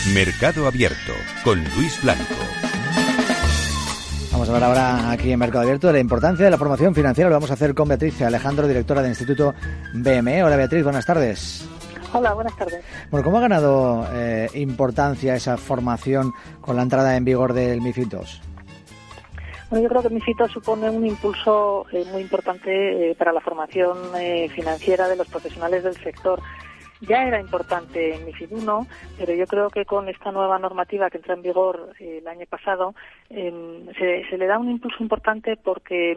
Mercado Abierto con Luis Blanco. Vamos a hablar ahora aquí en Mercado Abierto de la importancia de la formación financiera. Lo vamos a hacer con Beatriz Alejandro, directora del Instituto BME. Hola Beatriz, buenas tardes. Hola, buenas tardes. Bueno, ¿cómo ha ganado importancia esa formación con la entrada en vigor del MiFID II? Bueno, yo creo que MiFID II supone un impulso muy importante para la formación financiera de los profesionales del sector. Ya era importante en MiFID I, pero yo creo que con esta nueva normativa que entró en vigor el año pasado se le da un impulso importante porque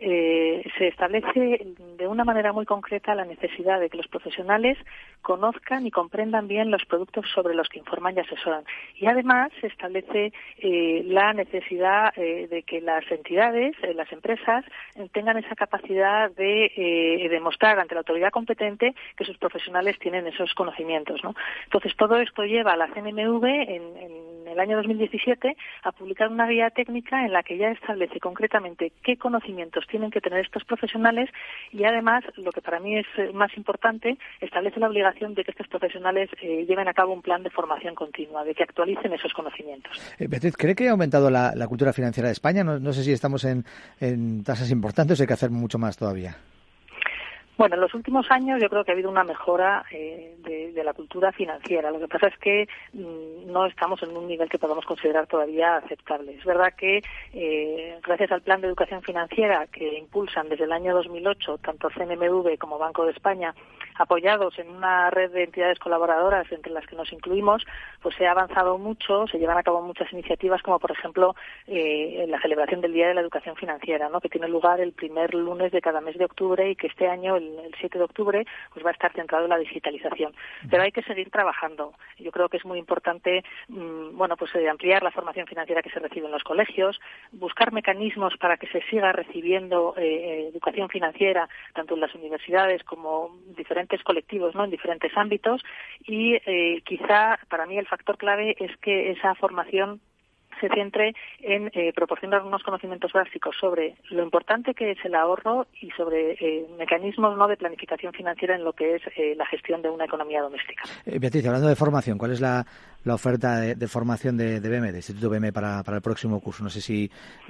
se establece de una manera muy concreta la necesidad de que los profesionales conozcan y comprendan bien los productos sobre los que informan y asesoran. Y además se establece la necesidad de que las entidades, las empresas, tengan esa capacidad de demostrar ante la autoridad competente que sus profesionales tienen esos conocimientos, ¿no? Entonces, todo esto lleva a la CNMV en el año 2017 a publicar una guía técnica en la que ya establece concretamente qué conocimientos tienen que tener estos profesionales y además, lo que para mí es más importante, establece la obligación de que estos profesionales lleven a cabo un plan de formación continua, de que actualicen esos conocimientos. Beatriz, ¿cree que ha aumentado la cultura financiera de España? No sé si estamos en tasas importantes o hay que hacer mucho más todavía. Bueno, en los últimos años yo creo que ha habido una mejora de la cultura financiera. Lo que pasa es que no estamos en un nivel que podamos considerar todavía aceptable. Es verdad que gracias al Plan de Educación Financiera que impulsan desde el año 2008 tanto CNMV como Banco de España, apoyados en una red de entidades colaboradoras entre las que nos incluimos, pues se ha avanzado mucho, se llevan a cabo muchas iniciativas como por ejemplo la celebración del Día de la Educación Financiera, ¿no?, que tiene lugar el primer lunes de cada mes de octubre y que este año, el 7 de octubre, pues va a estar centrado en la digitalización. Pero hay que seguir trabajando. Yo creo que es muy importante ampliar la formación financiera que se recibe en los colegios, buscar mecanismos para que se siga recibiendo educación financiera tanto en las universidades como diferentes colectivos, ¿no?, en diferentes ámbitos y quizá para mí el factor clave es que esa formación se centre en proporcionar unos conocimientos básicos sobre lo importante que es el ahorro y sobre mecanismos, ¿no?, de planificación financiera en lo que es la gestión de una economía doméstica. Beatriz, hablando de formación, ¿cuál es la oferta de formación de BME, de Instituto BME para el próximo curso? No sé si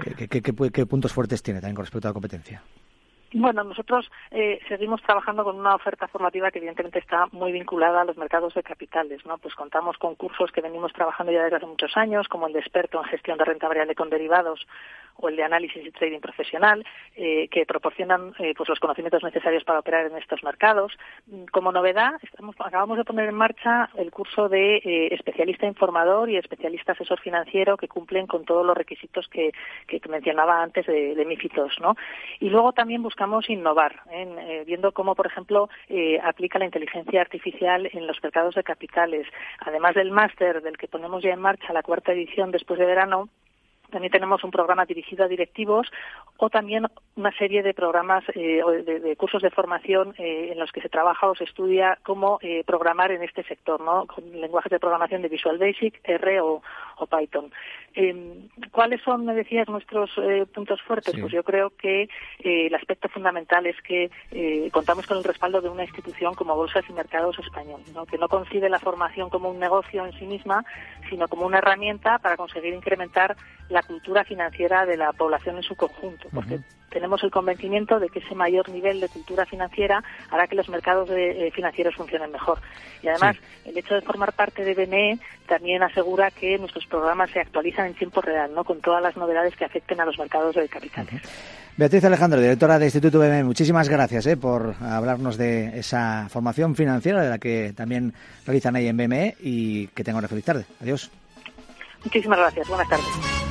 qué puntos fuertes tiene también con respecto a la competencia. Bueno, nosotros seguimos trabajando con una oferta formativa que evidentemente está muy vinculada a los mercados de capitales, ¿no? Pues contamos con cursos que venimos trabajando ya desde hace muchos años, como el de experto en gestión de renta variable con derivados o el de análisis y trading profesional, que proporcionan pues los conocimientos necesarios para operar en estos mercados. Como novedad, acabamos de poner en marcha el curso de especialista informador y especialista asesor financiero que cumplen con todos los requisitos que mencionaba antes de MiFID II, ¿no? Y luego también buscamos innovar, viendo cómo, por ejemplo, aplica la inteligencia artificial en los mercados de capitales. Además del máster del que ponemos ya en marcha la 4ª edición después de verano, también tenemos un programa dirigido a directivos o también una serie de programas de cursos de formación en los que se trabaja o se estudia cómo programar en este sector, ¿no?, con lenguajes de programación de Visual Basic, R o Python. ¿Cuáles son, me decías, nuestros puntos fuertes? Sí. Pues yo creo que el aspecto fundamental es que contamos con el respaldo de una institución como Bolsas y Mercados Español, ¿no?, que no concibe la formación como un negocio en sí misma, sino como una herramienta para conseguir incrementar la cultura financiera de la población en su conjunto, porque tenemos el convencimiento de que ese mayor nivel de cultura financiera hará que los mercados financieros funcionen mejor. Y además, el hecho de formar parte de BME también asegura que nuestros programas se actualizan en tiempo real, ¿no?, con todas las novedades que afecten a los mercados de capitales. Beatriz Alejandro, directora de Instituto BME, muchísimas gracias por hablarnos de esa formación financiera de la que también realizan ahí en BME y que tengan una feliz tarde. Adiós. Muchísimas gracias. Buenas tardes.